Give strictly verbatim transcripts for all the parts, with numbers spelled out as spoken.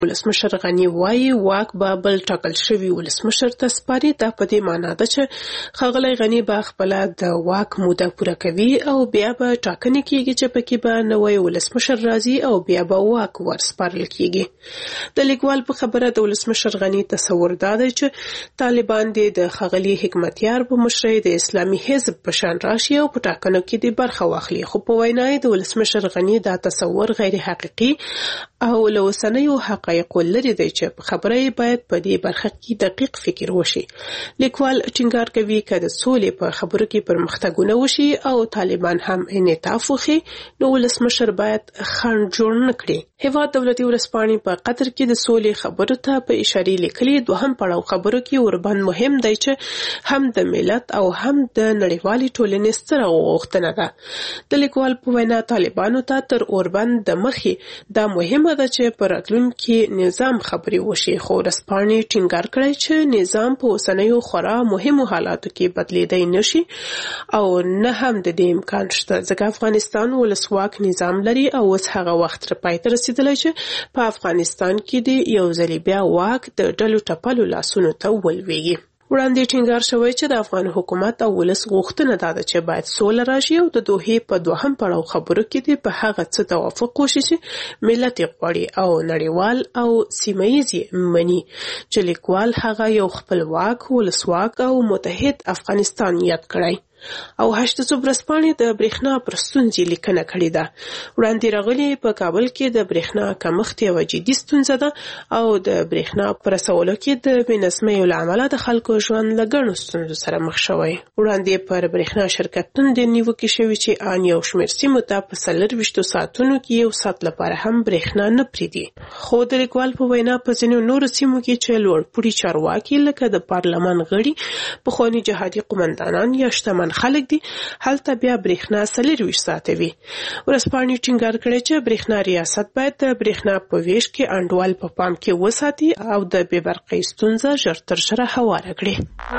ولسمشر غنی وایي واک به بل ټاکل شوي ولسمشر ته سپاري. دا په دې معنا ده چې ښاغلی غني به خپله د واک موده پوره کوي او بیا به ټاکنې کیږي چې پکې به نوی ولسمشر راځي او بیا به واک ورسپارل کیږي. د لیکوال په خبره د ولسمشر غني تصور دا دی چې طالبان د ښاغلي حکمتیار په مشرۍ د اسلامي حزب په شان راشي او په ټاکنو کې د برخه واخلي. خو په وینا یې د ولسمشر غني دا تصور غیر حقیقي او له اوسنیو حق حقایق لري دی چې په خبره یې باید په دې برخه کې دقیق فکر وشي. لیکوال ټینګار کوي که د سولې په خبرو کې پرمختګونه وشي او طالبان هم انعطاف وښي نو ولسمشر باید خنډ جوړ نه کړي. هیواد دولتي ورځپاڼې په قطر کې د سولې خبرو ته په اشارې لیکلي دوهم پړاو خبرو کې وربند مهم دی چې هم د ملت او هم د نړیوالې ټولنې ستره غوښتنه ده. د لیکوال په وینا طالبانو ته تر اوربند د مخې دا مهمه ده چې په راتلونکي نظام خبرې وشي. خو ورځپاڼې ټینګار کړی چې نظام په اوسنیو خورا مهمو حالاتو کې بدلیدای نشي او نه هم د دې امکان شته ځکه افغانستان ولسواک نظام لري او اوس هغه وخت را پای ته رسیدلی چې په افغانستان کې د یو ځلې بیا واک د ډلو ټپلو لاسونو ته ولویږي. وړاندې ټینګار شوی چې د افغان حکومت او ولس غوښتنه دا ده چې باید سوله راشي او د دوحې په دوهم پړاو خبرو کې دې په هغه څه توافق وشي چې ملت یې غواړي او نړیوال او سیمه ییز یې مني چې لیکوال هغه یو خپلواک ولسواک او متحد افغانستان یاد کړی. او هشت صبح ورځپاڼې د برېښنا پر ستونزې لیکنه کړې ده. وړاندې راغلي په کابل کې د برېښنا کمښت یوه جدي ستونزه ده او د برېښنا په رسولو کې د بې نظمیو له امله د خلکو ژوند له ګڼو ستونزو سره مخ شوی. وړاندې پر برېښنا شرکتونو د نیوکې شوي چې ان یو شمېر سیمو ته په څلرویشتو ساعتونو کې یو ساعت لپاره هم برېښنا نه پرېږدي. خو د لیکوال په وینا په ځینو نورو سیمو کې چې لوړپوړي چارواکي لکه د پارلمان غړي پخواني جهادي قومندانان یا شتمن خلک دي هلته بیا برېښنا څلرویشت ساعته وي. ورځپاڼې ټینګار کړی چې برېښنا ریاست باید د برېښنا په ویش کې انډول په پام کې وساتي او د بې برقۍ ستونزه ژر تر ژره هواره کړي.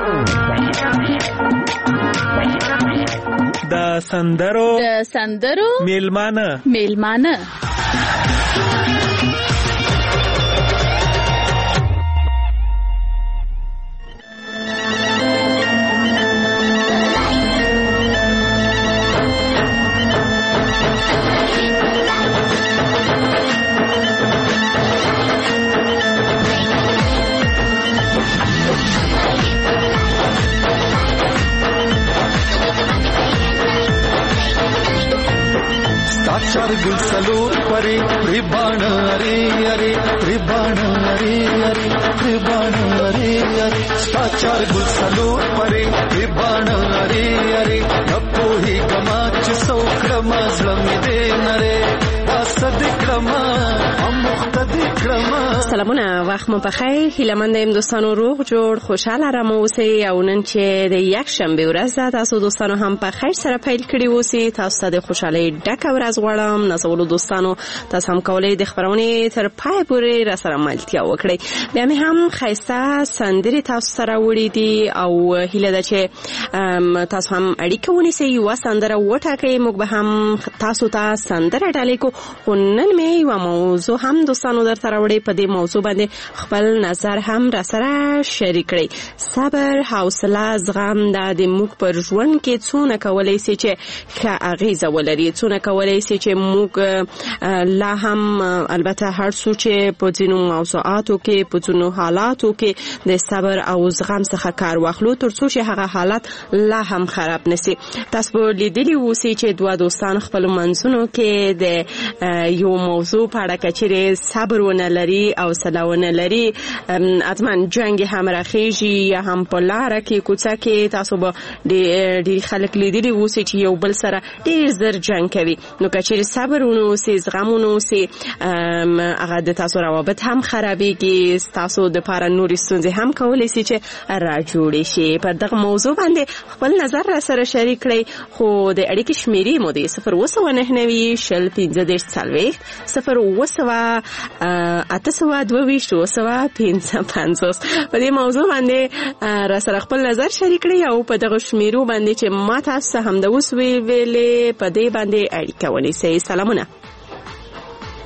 د سندرو د سندرو میلمانه میلمانه चार गुल सलोर परे रिबाण अरे अरे रिबाण अरे अरे रिबाण अरे अरे चार गुल सलोर परे रिबाण अरे अरे नपो ही गमाच सौ क्रम झलम दे नरे سلامونه وخت مو بخیر. هیله‌مند یم دوستانو روغ جوړ خوشاله را مو اوسئ او نن چې د یک شنبه ورځ ده تاسو دوستانو هم په خیر سره پیل کړی اوسئ. تاسو ته د خوشحالۍ ډکه ورځ غواړم. نازولو دوستانو تاسو هم کولای د خبرونې تر پای پورې را سره ملتیا وکړئ. بیا مې هم ښایسته سندرې تاسو سره وړي دي او هیله ده چې تاسو هم اړیکه ونیسئ یوه سندره وټاکئ. موږ به هم تاسو ته سندره ډالۍ کو. خو نن مې یوه موضوع هم دوستانو درته راوړې. په دې موضوع باندې خپل نظر هم را سره شریک کړئ. صبر، حوصله، زغم دا د موږ پر ژوند کې څونه کولی سي چې ښه اغیزه ولري، څونه کولی سي چې موږ لا هم البته هر څو چې په ځینو موضوعاتو کې په ځینو حالاتو کې د صبر او زغم څخه کار واخلو تر څو چې هغه حالات لا هم خراب نشي. تاسو به لیدلي اوسئ چې دوه دوستان خپل منځونو کې د یو موضوع په اړه کچېرې صبر ونه لري او سلاونه لري اتمن جنگ هم راخیږي یا هم په لاره کې کوڅه کې تاسو به ډېر خلک لیدلي اوسئ چې یو بل سره ډېر زر جنگ کوي. نو کچېرې صبر ونه اوسئ، زغم ونه اوسئ، هغه د تاسو روابط هم خرابېږي، تاسو د پاره نورې ستونزې هم کولی سي چې را جوړې شي. پر دغه موضوع باندې خپل نظر را سره شریک کړئ. خو د اړیکې شمیرې مو دی صفر اووه سوه نهه نوي شل پنځه دېرش څلوېښت صفر اووه سوه اته سوه دوه ویشت اووه سوه پنځه پنځوس. په دې موضوع باندې را سره خپل نظر شریک کړئ او په دغه شمیرو باندې چې ما تاسو هم د اوس ویلې په دې باندې اړیکه ونیسئ. سلامونه.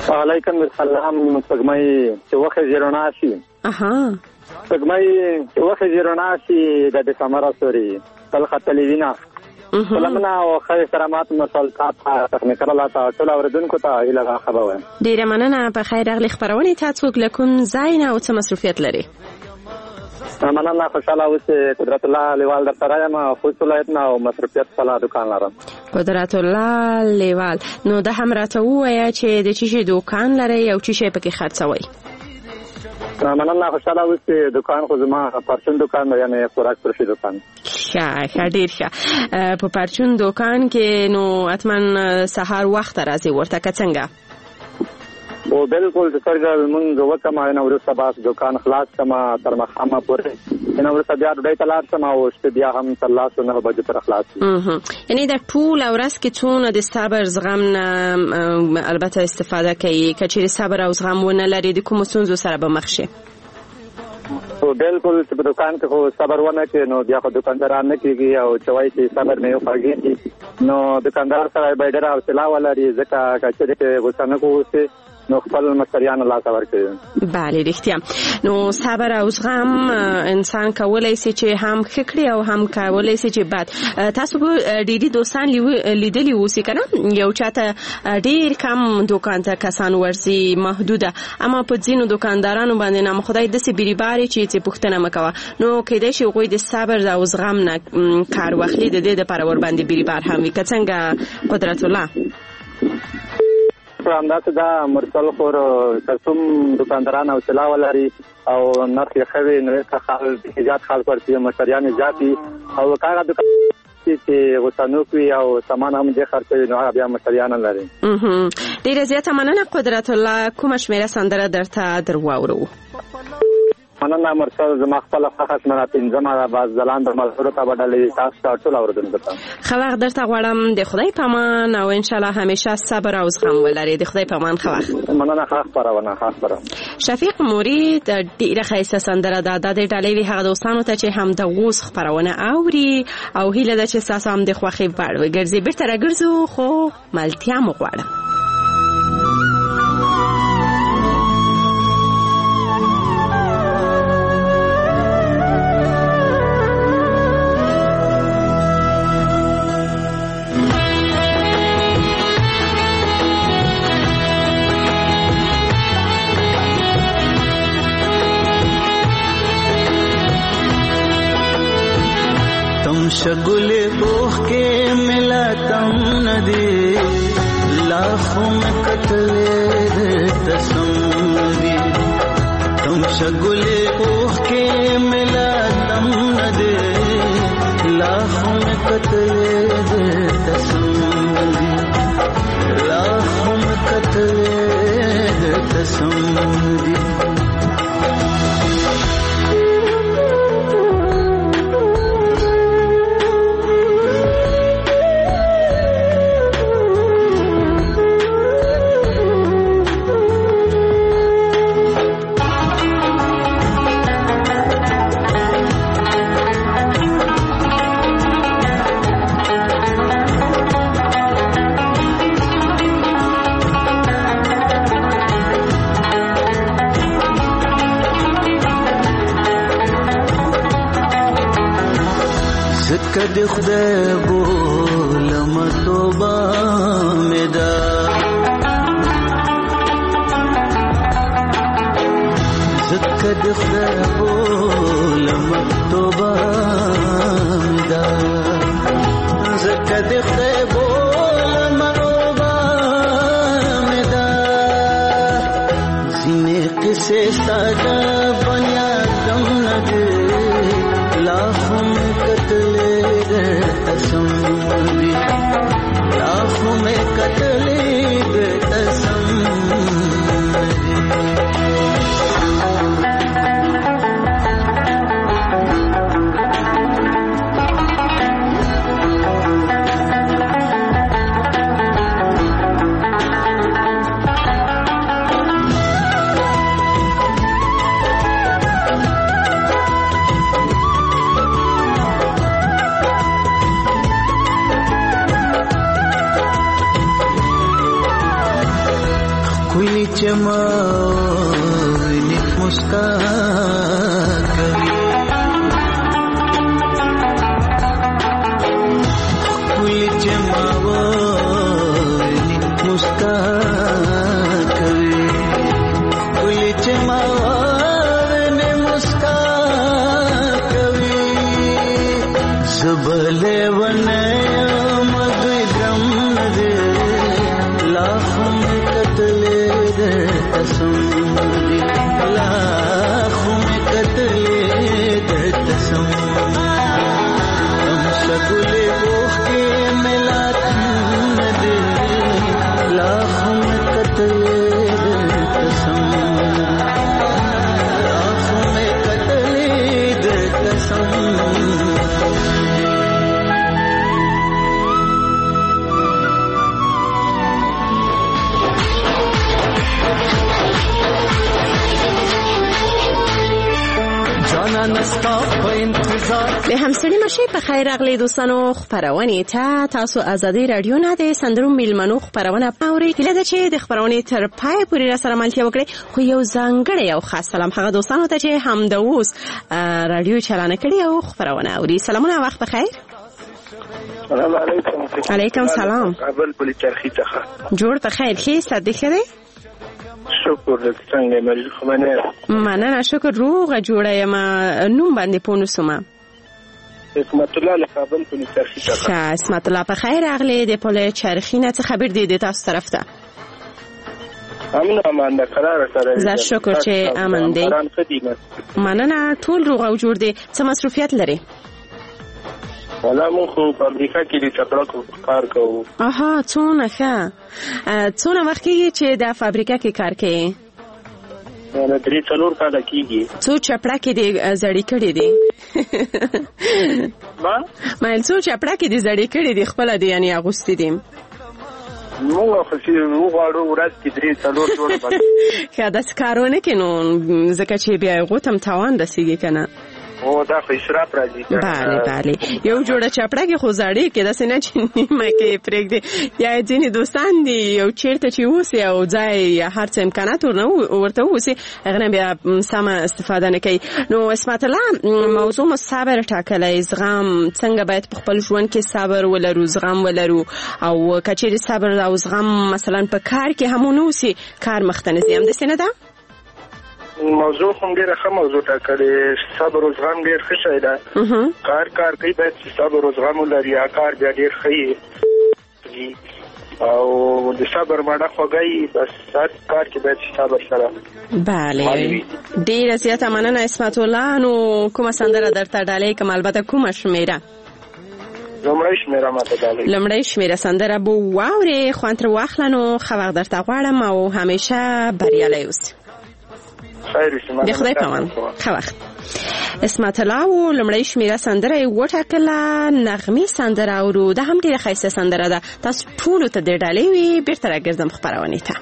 وعلیکم السلام. سپګمۍ چې وخت زیرونه شي اها سپګمۍ چې وخت زیرونه شي د دسمبر سوري تل خطلې وینا سلامونه او خیر کرامات مسلطات تخنیکر الله تعالی ټول اوردونکو ته الهه خبره. ډیره مننه. په خیر راغلی خبرونه تاسو کوم ځای نه او څه مصروفیت لري؟ مننه. خوشاله اوسئ. قدرت الله لیوال در سره یم. خوست ولایت نه او مصروفیت سلا دکان لرم. قدرت الله لیوال، نو د هم راته ووایه چې د چی شي دکان لري او چی شي پکې خرڅوي؟ مننه. خوشاله اوسئ. دکان خو زما پرچون دکان دی، یعنی خوراک پرشي دکان. ښه ښه ډیر ښه. په پرچون دکان کې نو اتمن سهار وخت راځي ورته که څنګه؟ او بالکل څرګل مونږ وکما نه ورسته باس دکان خلاص کما تر مخامه پورې نه ورسته بیا ډای تلار سم او شته بیا هم تلاش نه بجې تر خلاص. اها یعنی د ټول ورځ کې څونه د صبر زغم نه البته استفاده کوي؟ کچېری صبر او زغم ونه لري د کوم ستونزو سره به مخ شي؟ او بالکل چې په دکان کې خو صبر ونه کې نو بیا خو دکانداران نه کېږي او چوي چې صبر نه وفاږي نو دکاندار سره به ډېر حوصله ولري ځکه کچېری غوسه کوي نو خپل مشتریان الله تعالی ورکوي. بله رښتیا. نو صبر او زغم انسان کولای شي چې هم خکړي او هم کولای شي چې بد. تاسو به ډېری دوستان لیدلی وسی کنه یو چاته ډېر کم دکان ته کسان ورزي محدوده، اما په ځینو دکاندارانو باندې نام خدای د سی بیریباري چې چې پښتنه مکوه نو کېدای شي غوي د صبر او زغم نه کار واخلي د دې لپاره ور باندې بیریبار هم وي. که څنګه قدرت الله؟ همداسې دا مرسل خور کسوم دکانداران او حوصله ولري او نرخ یې ښه وي نو ښه خال زیات خلک ورسي مشتریان زیات وي او که هغه دکان چې غوسه نه کوي او سامان هم ډېر خرڅوي نو هغه بیا مشتریان لري. ډېره زیاته مننه قدرت الله. کومه شمېره سندره درته در واورو؟ مننه مرسل. زما خپله خوښه شمېره پنځمه ده. باز ځلان د ملګرو ته به ډلې تاسو ته ټول اورېدونکو ته ښه وخت درته غواړم. د خدای په امان او انشاءالله همیشه صبر او زغم ولرئ. د خدای په امان. ښه وخت. مننه. ښه خپرونه ښه خپرونه. شفیق مرید ډېره ښایسته سندره ده. دا د ډلې وي هغه دوستانو ته چې هم د غوس خپرونه اوري او هیله ده چې ستاسو هم د خوښۍ وړ وګرځي. بېرته راګرځو خو ملتیا مو غواړم. शगुले बोह के मिला तम नदी लाखों में कतले तसम्मदी तुम शगुले बोह के मिला तम नदी लाखों में कतले तसम्मदी लाखों में कतले तसम्मदी کد خدای بولم توبه مدا زکد خدای بولم توبه مدا زکد خدای بولم توبه مدا زینه قصه ساده بنیا دم نده लाखों में कतले तसम्मदी लाखों में कतले तसम्मदी چما نیک مسکا کوي کلی چما نیک مسکا کوي کلی چما نیک مسکا کوي زبله ونه د همسړي مشي په خیر اغلی دوستانو خبرونه ته تاسو ازادي رادیو نه د سندرو میلمنو خبرونه پاوري هله ده چې د خبرونه تر پای پورې را سره ملتیا وکړي خو یو ځانګړی یو خاص سلام هغه دوستانو ته چې هم د اوس رادیو چلانه کړی او خبرونه اوري. سلامونه وخت بخیر. سلام علیکم. علیکم سلام. کابل پولیس چرخی څخه جوړ په خیر کې صدیق دی. شکر دې څنګه مریض خو نه مننه شکر روغه جوړه یم نوم باندې پونو سوما اسمت الله له کابل پولیس چرخی څخه. اسمت الله په خیر اغلی د پولیس چرخی نه څه خبر دی د تاسو طرف ته؟ امن امان ده قرار سره زه شکر چې امن دی. مننه ټول روغه او جوړ دی. څه مصروفیت لري؟ ولا مون خو فابریکا کې د چپړکو کار کوو. اها څونه ښه. څونه وخت کېږي چې د فابریکا کې کار کوي؟ نه درې څلور کاله کېږي. څو چپړکې دې زړې کړې دي؟ ما ما څو چپړکې دې زړې کړې دي خپل دي یعنی اغوستې دي؟ موږ خو چې وغواړو ورځ کې درې څلور جوړه باندې که داسې کارونه کې نو ځکه چې بیا هغو ته هم تاوان رسېږي که نه؟ او دا خو اسراف راځي. بله بله یو جوړه چپړکې خو زړې کې داسې نه چې نیمه کې پرېږدي. یا ځینې دوستان دي یو چېرته چې اوسي او ځای یا هر څه امکانات ورته اوسي هغه نه بیا سمه استفاده نه کوي. نو اسمت الله موضوع مو صبر ټاکلی. زغم څنګه باید په خپل ژوند کې صبر ولرو زغم ولرو او که چېرې صبر او زغم مثلا په کار کې هم ونه اوسي کار مخته نه ځي. همداسې نه ده؟ موضوع هم ډیره ښه موضوع ټاکلې. صبر او زغم ډېر ښه شی ده. کار کار کوي باید صبر او زغم ولري. کار بیا ډېر ښه او د صبر مانا خوږی بس هر کار کې باید صبر سره. بله ډېره زیاته مننه اسمت الله. نو کومه سندره درته ډالۍ کوم البته کومه شمېره؟ لومړی شمېره ماته ډالۍ. لومړی شمېره سندره به واورې خوند ترې واخله. نو ښه وخت درته غواړم او همیشه بریالی اوسې. د خدای پامان ښه وخت. اسمت الله و لومړی شمېره سندره یې وټاکله نغمې سندره اورو. دا هم ډېره ښایسته سندره ده. تاسو ټولو ته د ډالۍ وي. بېرته راګرځم خپرونې ته.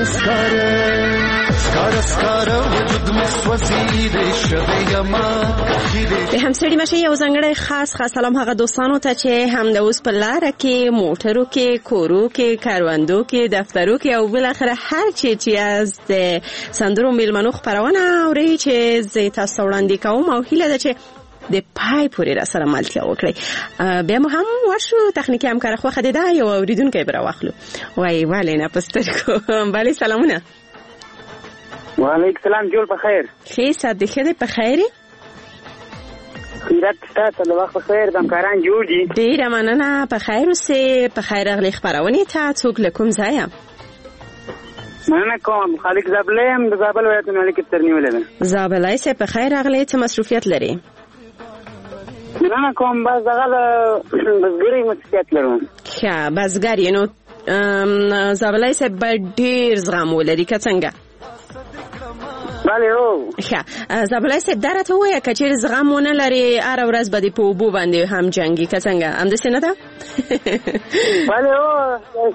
سکاره سکاره سکاره وجود مې سوځي د شوی یما د همسړي مشه یو ځانګړی خاص خاص سلام هغه دوستانو ته چې هم د اوس په لاره کې موټرو کې کورو کې کاروندو کې دفترو کې او بل اخر هر چی چې از د سندرو میلمنو خبرونه اوري چې زه تاسو وړاندې کوم او هیله ده چې د پای پورې را سره ملتیا وکړي. بیا مو هم ورشو تخنیکی همکار خو خدای دا یو اوریدونکو برا واخلو. وای والي نه پسترکو بله سلامونه. وعلیکم السلام جوړ په خیر. خیر صد خیر په خیری. خیرت تاسو له وخت خیر د کاران جوړ دي. ډیره مننه په خیر اوسه په خیر اغلی خبرونه ته څوک لکم ځای. مننه کوم خالق زابلم د زابل ولایت نه لیکل ترنیولې ده. زابلای سه په خیر اغلی ته مصروفیت لري. مننه کوم بس دغه بزګری مسئولیت لرم. ښه بزګر نو زابلای سه ډیر زغم ولري که څنګه؟ بله او ښه زابلای سه درته وایه که چیرې زغم ونه لري هره ورځ به دې په اوبو باندې هم جنګي که څنګه همداسې نه ده؟ بله او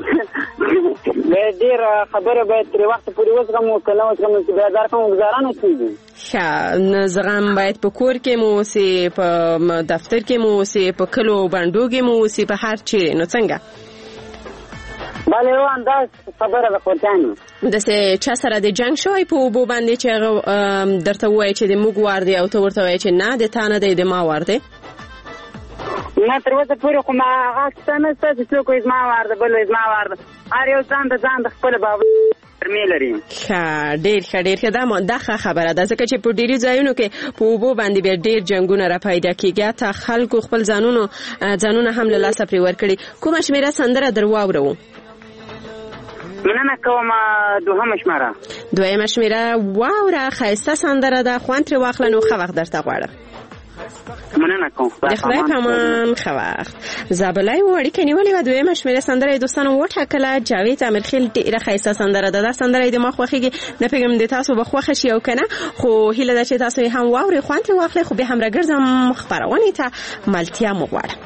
ډېر خبره باید ترې وخته پورې وزغمو که نه وزغمو چې بیا در کوم ګزارانه کېږي. ښه زغم باید په کور کې مو اوسي په دفتر کې مو اوسي په کلو بنډو کې مو اوسي په هر چیرې نو څنګه؟ بله او انداز خبره ده خورتانو داسې چا سره د جنګ شوی په اوبو باندې چې هغه درته ووایي چې د موږ وار دی او ته ورته وایي چې نه د تا نه دی د ما وار دی؟ نه تر اوسه پورې خو ما هغه کیسه نشته چې څوک وایي زما وار ده بل وایي زما وار ده هر یو ځان د ځان د خپل بابا ترمې لري. ښه ډېر ښه ډېر ښه دا دا ښه خبره ده ځکه چې په ډېرې ځایونو کې په اوبو باندې بیا ډېر جنګونه را پیدا کېږي حتی خلکو خپل ځانونو ځانونه هم له لاسه پرې ورکړي. کومه شمېره سندره در واورو؟ مننه کوم دوهمه شمېره. دویمه شمېره واوره ښایسته سندره ده خوند ترې واخله نو ښه وخت درته غواړم. مننه کوم د خدای په امان ښه وخت. زابلای و اړیکه نیولې وه دویمه شمېره سندره یې دوستانو وټاکله جاوید امیرخیل ډېره ښایسته سندره ده دا سندره یې د ما خوښېږي نه پوهېږم د تاسو به خوښه شي او که نه خو هیله ده چې تاسو یې هم واورئ خوند ترې واخلئ خو بیا هم راګرځم خپرونې ته ملتیا مو غواړم.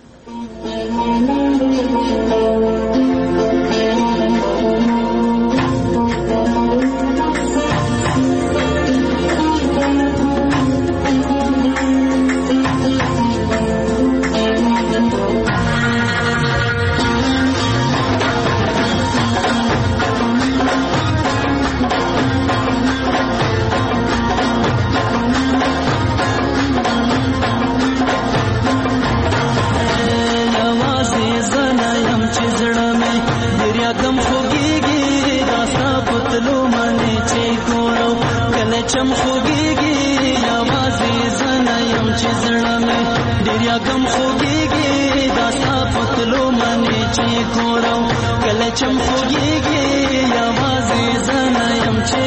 چم خوږیږي یوازې زنه یم چې زړه مې ډېر یاګم خوږیږي دا ستا په تلو منې چې ګورم کله چم خوږیږي یوازې زنه یم چې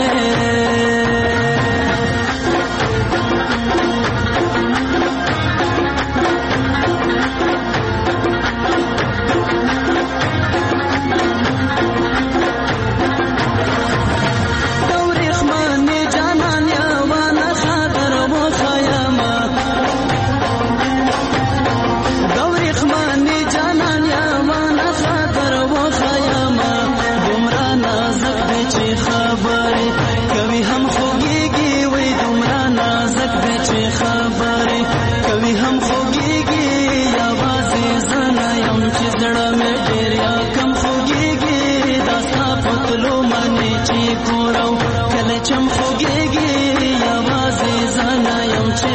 چم خوږیږي یوازې زنه یم چې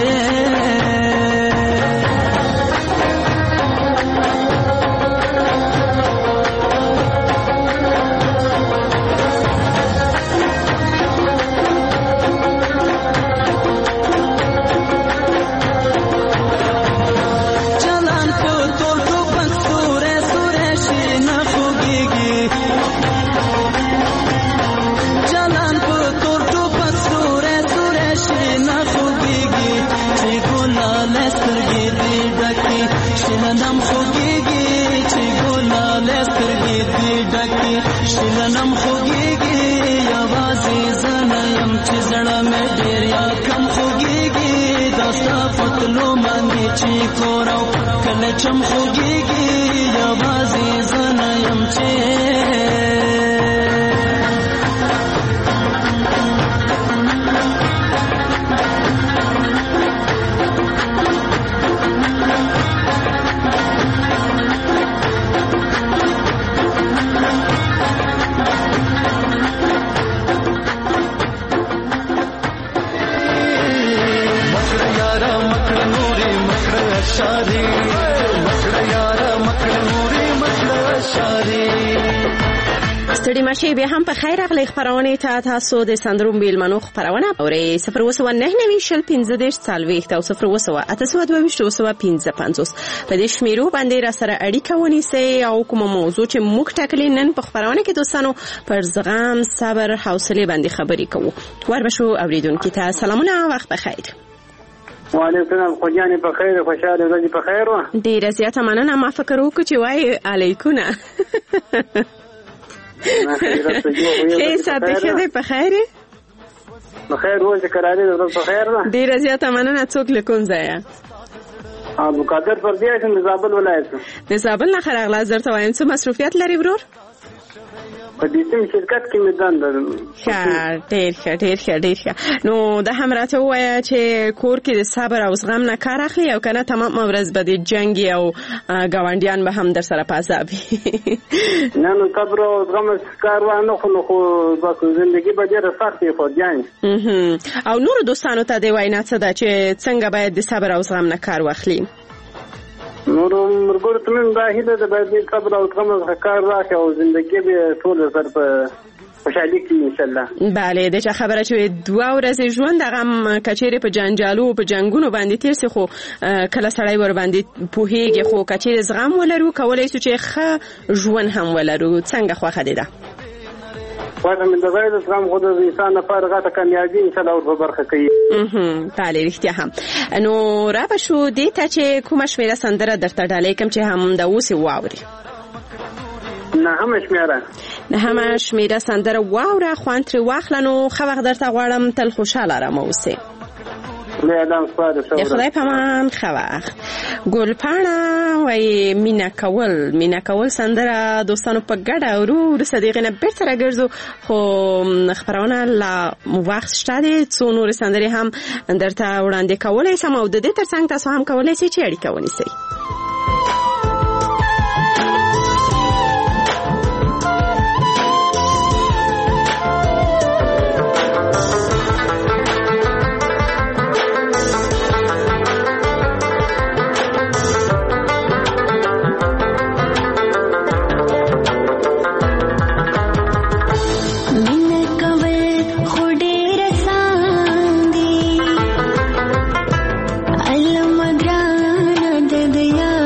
چلان په تور ټوپک سوری سوری شي نه خوږیږي چلان په تور ټوپک سوری سوری شي نه خوږیږي چې ګلاله سترګې دې ډکې شلنم خوږیږي چې ګلاله سترګې دې ډکې شلنم خوږیږي یوازې زنه یم چې زړه مې ډېر یا کم خوږیږي دا ستا په تلو باندې چې کورو کله چم خوږیږي یوازې زنه یم چې شاري مکړه یار مکړه نوري مکړه شاري. ستړي ماشي بیا هم په خیر اغلی خبرونه ته تاسو د سندروم بیلمنو خبرونه اوري صفر وسو نه نوي شل پنځه دیش څلويخت او صفر وسو اته دوه ویشت وسو پنځه پنځوس په دې شمیرو باندې را سره اړیکه ونیسي او کوم موضوع چې موږ ټاکلې نن په خبرونه کې دوستانو پر زغم صبر حوصله باندې خبرې کوو. وربشو اوریدونکو ته سلامونه وخت بخیر. وعلیکم السلام خوږیانې په خیر خوشاله ورځې په خیر و. ډیره زیاته مننه. ما فکر وکړ چې وای علیکونه خیر ساته شه په خیر په خیر روزه کرالې ورځ په خیر ده. ډیره زیاته مننه. څوک لیکون ځای ابو قادر پر دې چې د زابل ولایت د زابل نه خرغلا زرته وایم څه مصروفیت لري ورور؟ په دې سم شرکت کې میدان لرم. ښه ډېر ښه ډېر ښه ډېر ښه. نو دا هم راته ووایه چې کور کې د صبر او زغم نه کار اخلي او که نه تمام ورځ به د جنګ او ګاونډیان به هم در سره په عذاب وي. نه نو صبر او زغم کار وانه خو نو خو زندګي به ډېره سخت وي خوږیانې. او نورو دوستانو ته دې وینا څه ده چې څنګه باید د صبر او زغم نه کار واخلي؟ نورو مرګور ته من دا هیله ده باید صبر او زغم کار راکړي او زندګي به ټول سر په خوشحالي کې ان شاء الله. بله د چا خبره چې دوه ورځې ژوند هغه هم کچېرې په جنجالو په جنګونو باندې تیر سي خو کله سړی ور باندې پوهېږي خو کچېرې زغم ولرو کولی شو چې ښه ژوند هم ولرو. څنګه خوښه دې ده؟ واته من د غیر زغم خو د انسان لپاره غاټه کامیابی ان شاء الله ور برخه کوي. اها بله رښتیا هم. نو را به شو دې ته چې کومه شمیره سندره درته ډالۍ کوم چې هم د اوس واوري؟ نه هم شمیره نه هم شمیره سندره واوره خوند ترې واخله. نو ښه وخت درته غواړم. تل خوشحاله رامه اوسې. د خدای پامان ښه وخت. ګلپاڼه وایي مینه کول مینه کول سندره دوستانو په ګډه اورو. وروسته د هغې نه بېرته راګرځو خو خپرونه لا وخت شته دی. څو نورې سندرې هم درته وړاندې کولی سم او د دې تر څنګ تاسو هم کولی سئ چې اړیکه ونیسئ. Allah magrana de ya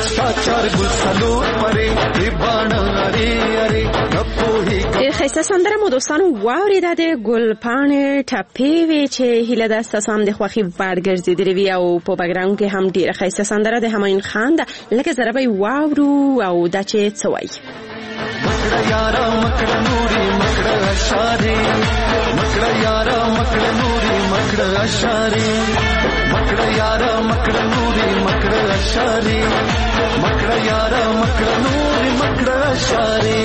شتا چار ګل څلور پرې ریبانه اره اره نپوهي. ډېر ښایسته سندره مو دوستانو واورېده د ګلپاڼې ټپې وې چې هیله ده ستاسو هم د خوښې وړ ګرځېدلې وي او په بګراونډ کې هم ډېره ښایسته سندره د همایون خان ده. لکه زره به یې واورو او دا چې څه وایي. مکړه یاره مکړه نوري مکړه اشارې مکړه یاره مکړه نوري مکړه اشارې مکړه یاره مکړه نوري مکړه اشارې مکړه یاره مکړه نوري مکړه اشارې.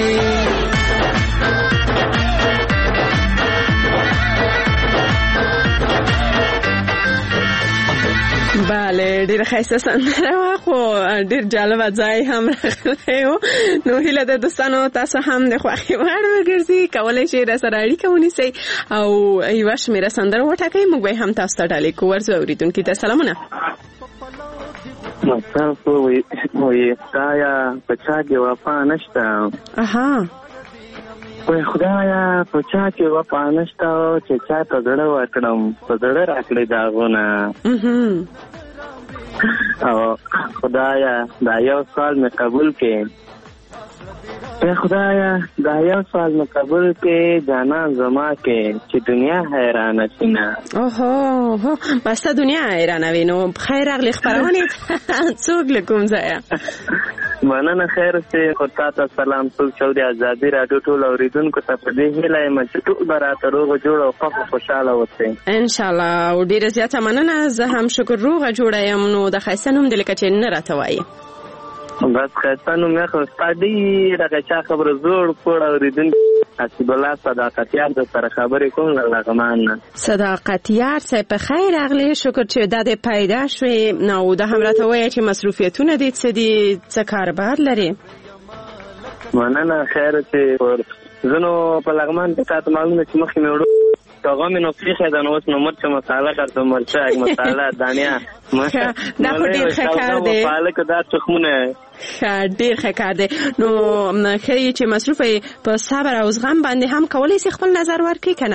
بله ډېر ښایسته سندره وه خو ډېر جالبه ځای هم راغلی و. نو هیله ده دوستانو تاسو هم د خوښې وړ وګرځي کولی شئ راسره اړیکه ونیسئ او یوه شمېره سندره وټاکئ موږ به یې هم تاسو ته ډالۍ کوو. ورځو اورېدونکي ته سلامونه. تاسو وایي خدایه په چا کې وفا نشته. اها وایي خدایه په چا کې وفا نشته چې چا ته زړه ورکړم په زړه راکړې داغونه. او خدایه دا یو سوال مې قبول کې وایي خدایه دا یو سوال مې قبول کې جانان زما کې چې دنیا حیرانه شي نه. اوهو بسته دنیا حیرانه وي. نو خیر راغلی خپرونې څوک له کوم ځایه؟ مننه خیر سي خو تاسو سلام ټول چودي ازادي راډیو ټول اوریدونکو ته په دې هیله یم چې ټول به راته روغ جوړ او خوشاله اوسئ ان شاء الله. او ډیره زیاته مننه. زه هم شکر روغه جوړه یم. نو د ښایسته نوم دې لکه چې نه راته وایي. بس ښایسته نوم یې خو ستا ډېره ښه خبره زوړ پوړ اورېدونکي حسیب الله صداقتیار د سره خبرې کوم له لغمان نه. صداقتیار صاحب په خیر راغلی. شکر چې دا دې پیدا شوې. نو دا هم راته وایه چې مصروفیتونه دې څه دي څه کاروبار لرې؟ مننه خیر چې ځینو په لغمان کې تاته معلومه چې مخکې مې وړو هغه مې نو پریښې ده نو اوس نو مرچ مساله درته مرچک مساله دانیا دا خو ډېر ښه کار دی. پالک دا تخمونه ښه ډېر ښه کار دی. نو ښایي چې مصروفه یې په صبر او زغم باندې هم کولی شي خپل نظر ورکړي که نه؟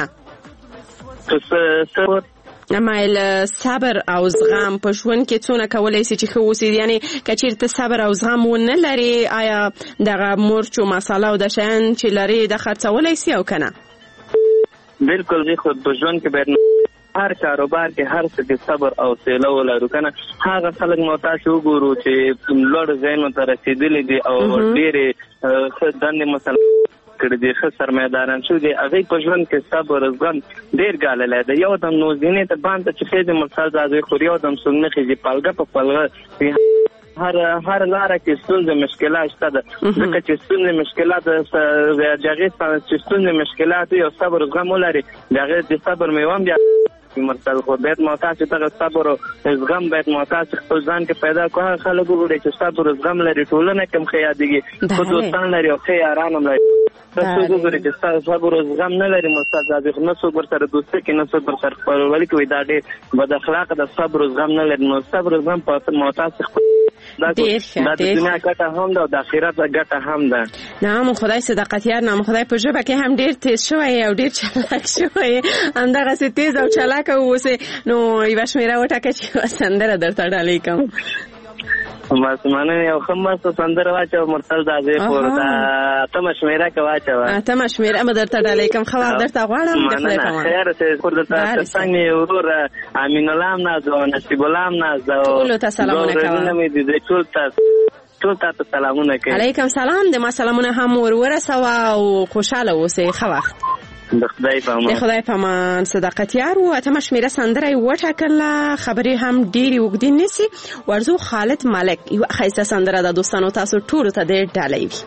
مایل صبر او زغم په ژوند کې څونه کولی شي چې ښه اوسي؟ یعنې که چېرته صبر او زغم ونه لرې آیا دغه مرچ و مساله او د شیان چې لرې د خرڅولی شي او که نه؟ بالکل زه خود په ژوند کې باید هر کاروبار کې هر څه کې صبر او حوصله ولرو که نه. هغه خلک مو تاسو وګورو چې لوړ ځایونو ته رسېدلي دي او ډېرې ښه دندې مثلا کړي دي ښه سرمایهداران شوي دي هغوی په ژوند کې صبر زغم ډېر ګاللی دی. یو دم نو زینې ته باندې چې خېږي مرسل دادوی خور یو دم څوک نه خېږي پلګه په پلغه هر هر لاره کې ستونزې مشکلات شته ده ځکه چې ستونزې مشکلات د هغې چې ستونزې مشکلات وي او صبر زغم ولري د هغې د صبر میوه هم بیا مرسل خو باید محتاج چې دغه صبر او زغم باید محتاج خپل ځان کې پیدا کړو. هغه خلک وګورئ چې صبر او زغم لري ټولنه کې هم ښه یادېږي ښه دوستان لري او ښه یاران هم لري. څوک وګورئ چې صبر او زغم نه لري مرسل دادوی نه څوک ورسره دوستي کوي نه څوک ورسره خپلولي کوي دا ډېر بد اخلاقه ده. صبر او زغم نه لري نو صبر او زغم په محتاج خپل دا د دنیا ګټه هم ده او د آخرت ګټه هم ده. نام خدای صداقتیار نام خدای په ژبه کې هم ډېر تیز شوی او ډېر چلاک شوی همدغسې تیز او چلاکه واوسې. نو یوه شمېره وټاکه چې یوه سندره درته ډالۍ کوم. بس مننه. یو ښه مست سندره واچوه مرسل دادوی خور دا اتمه شمېره کې واچوه. اتمه شمېره به درته ډالۍ کوم. ښه وخت درته غواړم. مننه خیر چې خور درته څنګ مې ورور امین الله هم ناز او نصیب الله هم ناز او ټولو ته سلامونه کوم. ټول ته ټول ته سلامونه کوي. علیکم سلام. د ما سلامونه هم ور ورسوه او خوشحاله اوسئ. ښه وخت. د خدای په امان. د خدای په امان. صداقتیار و اتمه شمېره سندره یې وټاکله. خبرې هم ډېرې اوږدې نیسي. ورځو خالد ملک یوه ښایسته سندره ده دوستانو تاسو ټولو ته دې ډالۍ وي.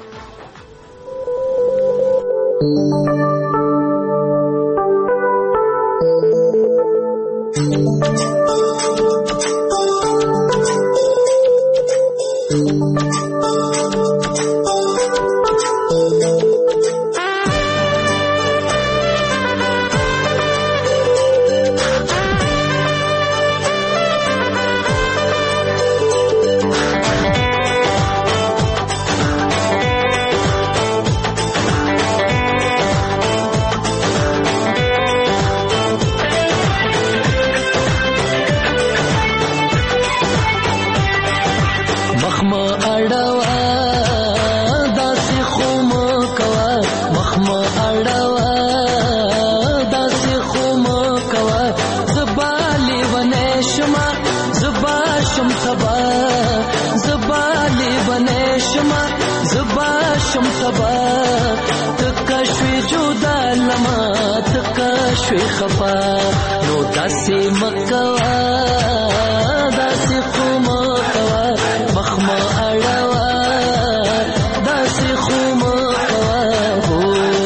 اړوا داسې خو مه کوه مخ مه اړوا داسې خو مه کوه زه به لیونی شمه زه به شم سبا زه به لیونی شمه زه به شم سبا تکه شوې جدا لمه تکه شوې خفا نو داسې مه کوه داسې خو مه کوه مخ مه اړوه داسې خو مه کوه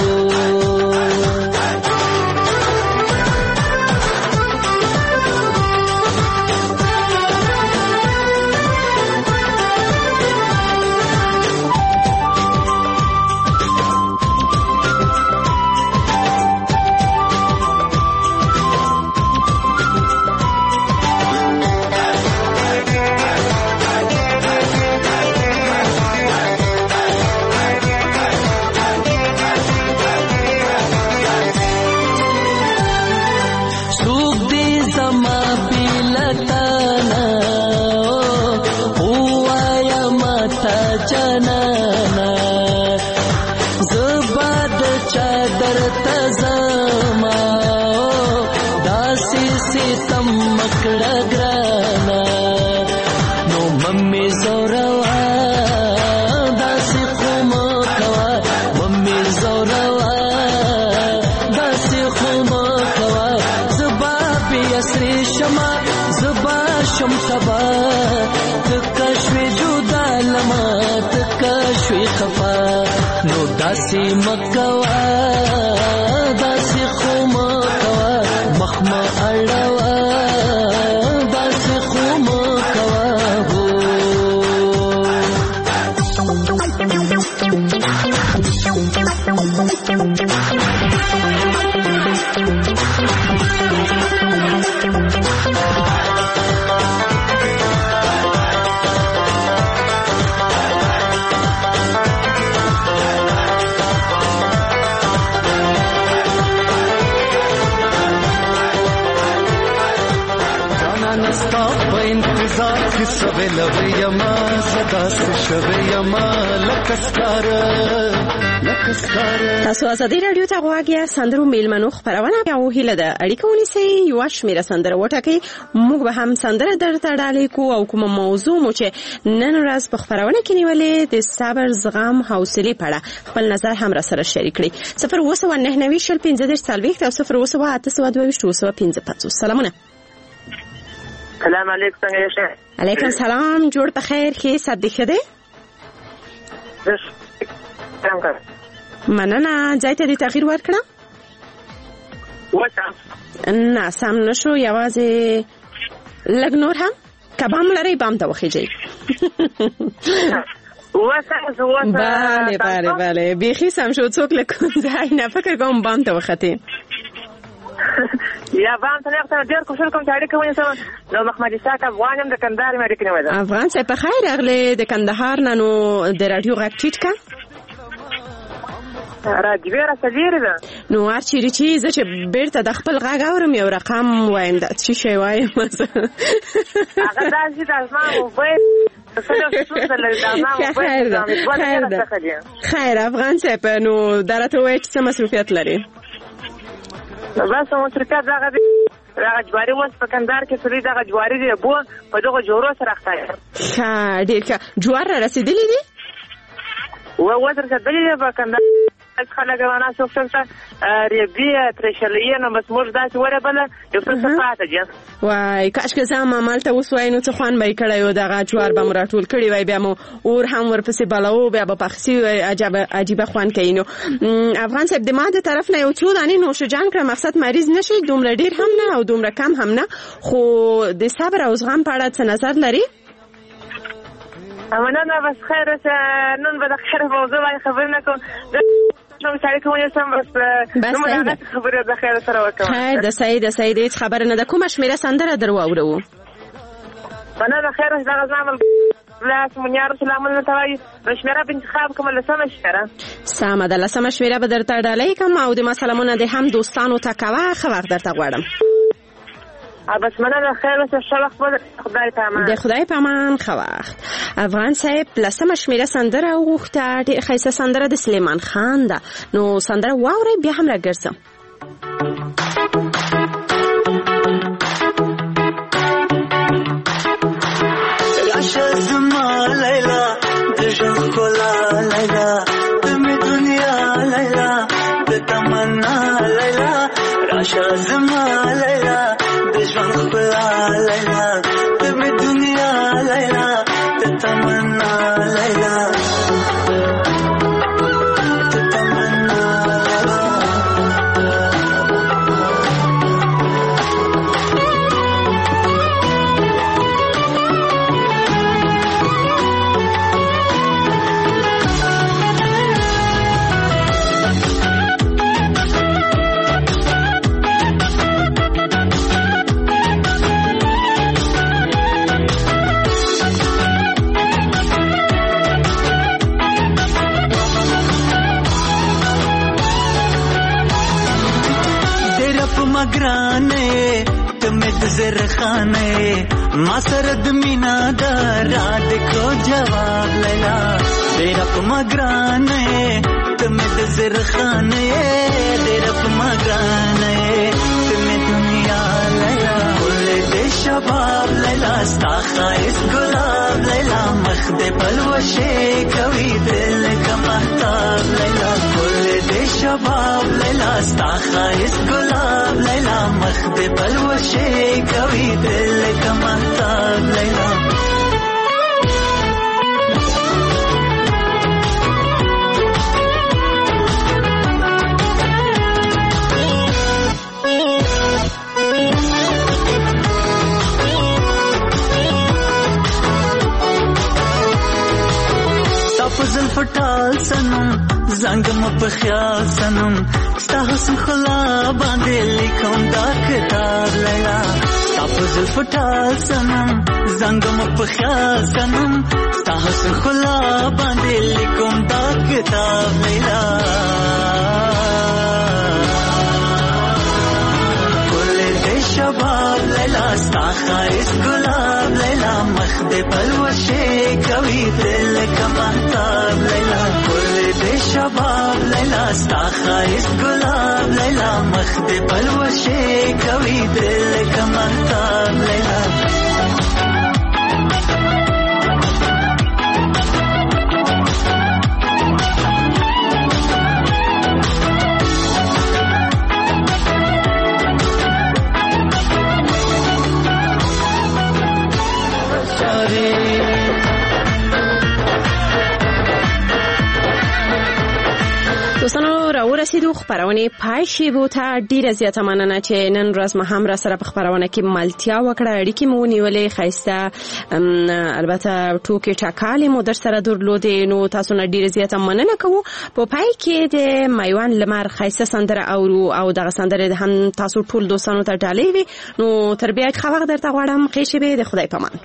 داسې مکوه داسې خو مکوه مخ مه اړوه داسې خو مکوه سوي لوي يما صدا شوي يما لکستار لکستار تاسو ازادي رادیو ته غواړئ سندرو میلمنو خبرونه او هیله ده اړیکه ونیسئ یو شمیره سندره وټاکئ موږ به هم سندره درته ډالۍ کو او کوم موضوع مو چې نن ورځ په خبرونه کې نیولې د صبر زغم حوصله پړه خپل نظر هم را سره شریک کړئ صفر اووه سوه نهه نوي شل پنځه دېرش څلوېښت او صفر اووه سوه اته سوه دوه ویشت اووه سوه پنځه پنځوس سلامونه. سلام علیکم څنګه یې؟ علیکم سلام جوړ په خیر ښه صحت دې ښه دی؟ مننه ځای ته دې تغییر ورکړه؟ نه سم نشو یوازې لږ نور هم که بام لرئ بام ته وخیژئ. بله بله بله بیخي سم شو څوک له کوم ځای نه فکر کوم بام ته وختې یا بام ته نه ډېر کوشش کوم چې اړیکه ونیسم. نو محمد اسحاق افغان یم د کندهار مې اړیکه نیولې ده. افغان صاحب په خیر راغلی د کندهار نه نو د راډیو غږ ټیټ که راډیو راته لرې ده نو هر چیرې چې زه چې بېرته د خپل غږ اورم یو رقم وایم دا څه شی وایم هغه داسې د زما موبایل خیر ده خیر ده خیر افغان صاحب نو دا راته ووایه چې څه مصروفیت لري؟ بس مصروفیت دغه دی دغه جواري اوس په کندهار کې سړي دغه جواري دی بو په دغه جوړو سره اخته ښه ډېر ښه جوار را رسېدلي دي؟ اوس رسېدلي دي په کندهار خلک معنا څوک څوک ته ریبي ترېشلوي نو بس موږ داسې ورېبله یو څه څه پاته دي. وای کاشکې زه هم همالته اوس وای نو څه خوند به یې کړی و دغه جوار به مو راټول کړي وای بیا مو اور هم ورپسې بلوو بیا به پخ سوي وای عجیبه خوند کوي. نو افغان صاحب د ما د طرف نه یو څو دانې نوشجان کړه مقصد مریض نه شي دومره ډېر هم نه او دومره کم هم نه خو د صبر او زغم په اړه څه نظر لري؟ مننه بس خیر نن به د خیر موضوع باندې خبرې نه کوم نو سړی کوم یو سم بس نو موږ خبرې د خیر سره وکړو. خیر د صحیح د صحیح هیڅ خبره نه ده. کومه شمیره سندره در واورو؟ مننه خیر دغه زامل لاس مونیار سلامونه ته وایي نو شمیره په انتخاب کومه لسمه شمیره سمه ده لسمه شمیره به درته ډالۍ کوم او د ما سلامونه دې هم دوستانو ته کوه ښه وخت درته غواړم. بس مننه خیر اوسه ښه وخت ولرئ خدای په امان د خدای په امان ښه وخت. افغان صاحب لسمه شمېره سندره وغوښته ډېره ښایسته سندره د سلیمان خان ده نو سندره واورئ بیا هم راګرځم. راشه زما لیلا د ژوند ښکلا لیلا د مې دنیا لیلا د تمنا لیلا راشه زما لیلا د ژوند ښکلا لیلا د مې دنیا لیلا د تمنا لیلا گرانه تمہیں دزر خانے ما سرد مینا دارا دیکھو جواب لیلا تیرا پما گرانے تمہیں دزر خانے تیرا پما گرانے تمہیں دنیا لیلا بولے دے شباب لیلا ستا خائص گلاب لیلا مخد پلوشے کوي دل کا محتاب لیلا بولے دے شباب لیلا ستا خائص گلاب لیلا مخد پلوشے کوي دل کا محتاب لیلا فضل فٹال سنم زنگم په خیال سنم ستا حسن خلا باندې لیکم دا کتاب لیلا ستا فضل فٹال سنم زنگم په خیال سنم ستا حسن خلا باندې لیکم دا کتاب لیلا شباب لیلا ستا خائص گلاب لیلا مخد پلوشے کوي دل کا محتاب لیلا کل دے شباب لیلا ستا خائص گلاب لیلا مخد پلوشے کوي دل کا محتاب لیلا دوستانو راورسیدو خبرونه پای شي بو ته ډیره زیاته مننه چې نن ورځ ما هم را سره په خبرونه کې ملتیا وکړه اړیکې مو نیولې خایسته البته ټوکې ټاکالې مو در سره درلودې نو تاسو نه ډیره زیاته مننه کوو په پای کې د میوان لمر خایسته سندره اورو او دغه سندره هم تاسو ټول دوستانو ته ډالۍ وي نو تر بیا ښه وخت درته غواړم قیشې به د خدای پامان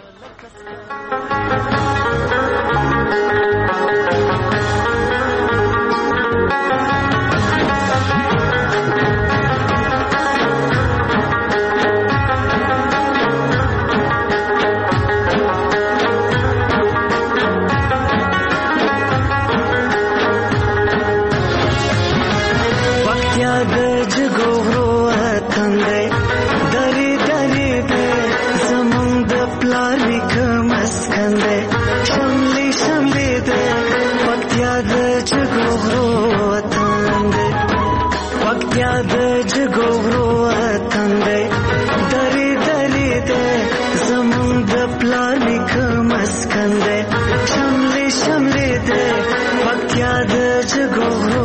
Go